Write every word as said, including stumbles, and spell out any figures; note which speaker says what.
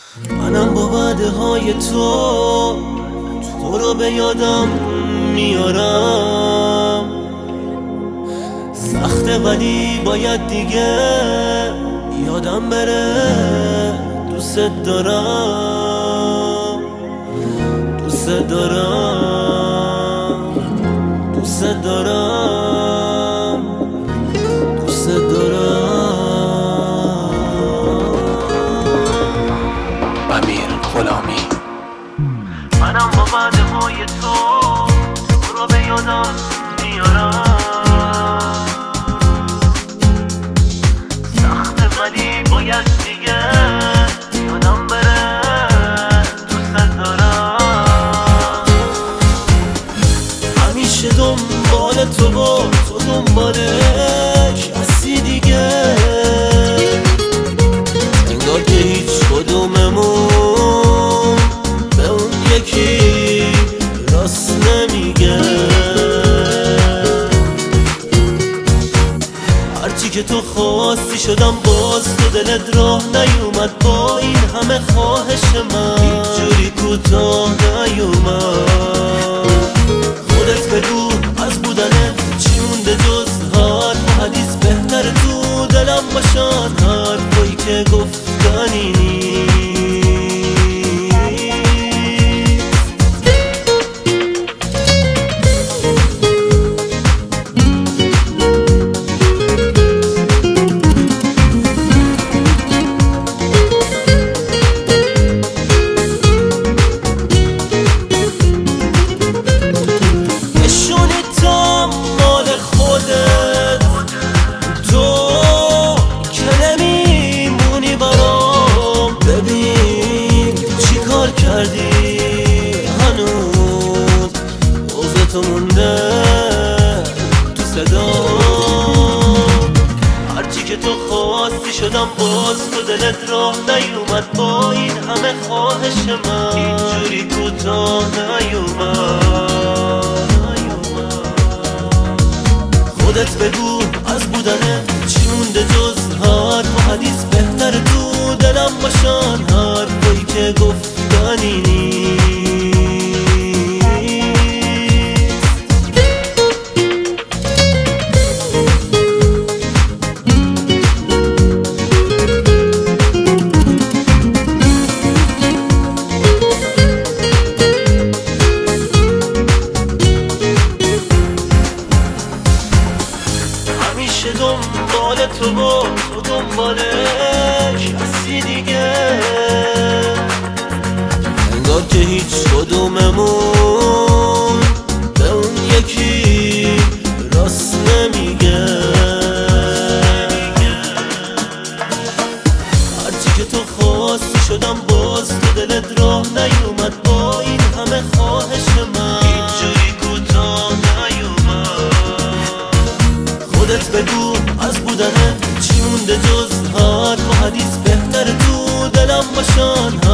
Speaker 1: منم با وعده های تو تو رو به یادم میارم. سخته ولی باید دیگه یادم بره دوست دارم، دوست دارم، دوست دارم، دوست دارم.
Speaker 2: امیر غلامی.
Speaker 1: منم با وعده های تو تو رو به یادم میارم. سخته ولی باید دیگه یادم بره دوست دارم. همیشه دنبال تو با تو دنبال کسی دیگه، انگار که هیچ کدوممون به اون یکی راست نمیگه. هرچی که تو خواستی شدم، باز تو دلت راه نیومد. با این همه خواهش من اینجوری کوتاه نیومد. خودت بگو از بودنه چی مونده جز حرف و حدیث؟ بهتر تو دلم باشن حرفایی که گفتنی نیست. هنوز روز مونده تو صدا. هرچی که تو خواستی شدم، باز تو دلت راه نیومد. با این همه خواهش من اینجوری کوتاه نیومد. خودت بگو از بودنه چی مونده جز حرف و حدیث؟ بهتر تو دلم باشن حرفایی که گفتنی نیست. همیشه دنبال تو با تو دنبال کسی دیگه، انگار که هیچ کدوممون به اون یکی راست نمیگه. هرچی که تو خواستی شدم، باز تو دلت راه نیومد. با این همه خواهش من اینجوری کوتاه نیومد. خودت بگو از بودنه چی مونده جز حرف و حدیث؟ بهتر تو دلم باشن